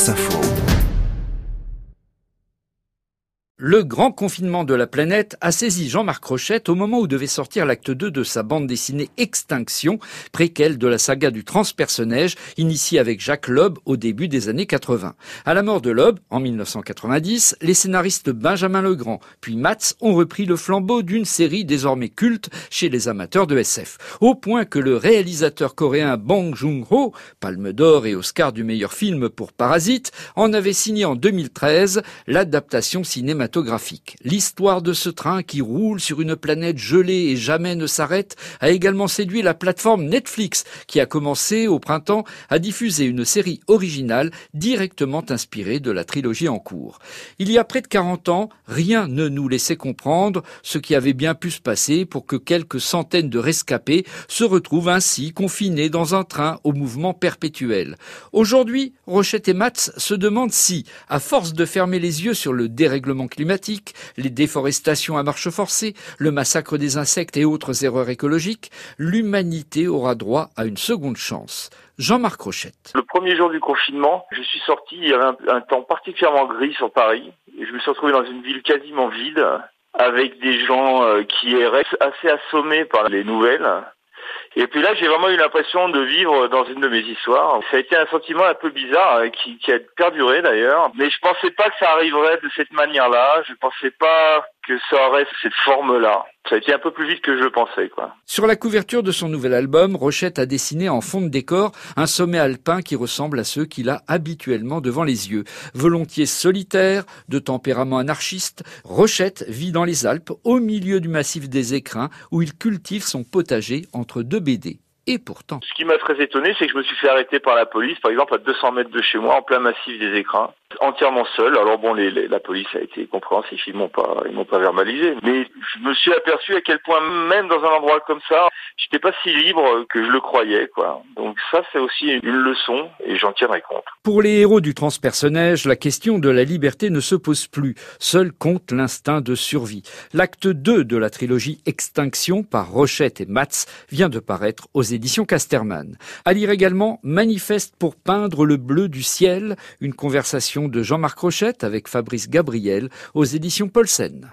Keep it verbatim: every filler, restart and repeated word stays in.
France Info. Le grand confinement de la planète a saisi Jean-Marc Rochette au moment où devait sortir l'acte deux de sa bande dessinée Extinction, préquelle de la saga du transpersonnage, initiée avec Jacques Loeb au début des années quatre-vingts. À la mort de Loeb, en mille neuf cent quatre-vingt-dix, les scénaristes Benjamin Legrand puis Matz ont repris le flambeau d'une série désormais culte chez les amateurs de S F. Au point que le réalisateur coréen Bong Joon-ho, Palme d'Or et Oscar du meilleur film pour Parasite, en avait signé en deux mille treize l'adaptation cinématographique. L'histoire de ce train qui roule sur une planète gelée et jamais ne s'arrête a également séduit la plateforme Netflix qui a commencé au printemps à diffuser une série originale directement inspirée de la trilogie en cours. Il y a près de quarante ans, rien ne nous laissait comprendre ce qui avait bien pu se passer pour que quelques centaines de rescapés se retrouvent ainsi confinés dans un train au mouvement perpétuel. Aujourd'hui, Rochette et Matz se demandent si, à force de fermer les yeux sur le dérèglement climatique, les déforestations à marche forcée, le massacre des insectes et autres erreurs écologiques, l'humanité aura droit à une seconde chance. Jean-Marc Rochette. Le premier jour du confinement, je suis sorti, il y avait un, un temps particulièrement gris sur Paris, et je me suis retrouvé dans une ville quasiment vide, avec des gens euh, qui erraient assez assommés par les nouvelles. Et puis là, j'ai vraiment eu l'impression de vivre dans une de mes histoires. Ça a été un sentiment un peu bizarre, hein, qui, qui a perduré d'ailleurs. Mais je pensais pas que ça arriverait de cette manière-là. Je pensais pas que ça aurait cette forme-là. Ça a été un peu plus vite que je le pensais, quoi. Sur la couverture de son nouvel album, Rochette a dessiné en fond de décor un sommet alpin qui ressemble à ceux qu'il a habituellement devant les yeux. Volontiers solitaire, de tempérament anarchiste, Rochette vit dans les Alpes, au milieu du massif des Écrins, où il cultive son potager entre deux B D. Et pourtant... Ce qui m'a très étonné, c'est que je me suis fait arrêter par la police, par exemple à deux cents mètres de chez moi, en plein massif des Écrins, entièrement seul. Alors bon, les, les, la police a été compréhensif, ils m'ont pas, ils m'ont pas verbalisé. Mais je me suis aperçu à quel point, même dans un endroit comme ça, j'étais pas si libre que je le croyais, quoi. Donc ça, c'est aussi une leçon, et j'en tiendrai compte. Pour les héros du transpersonnage, la question de la liberté ne se pose plus. Seul compte l'instinct de survie. L'acte deux de la trilogie Extinction par Rochette et Matz vient de paraître aux éditions Casterman. À lire également Manifeste pour peindre le bleu du ciel, une conversation de Jean-Marc Rochette avec Fabrice Gabriel aux éditions Paulsen.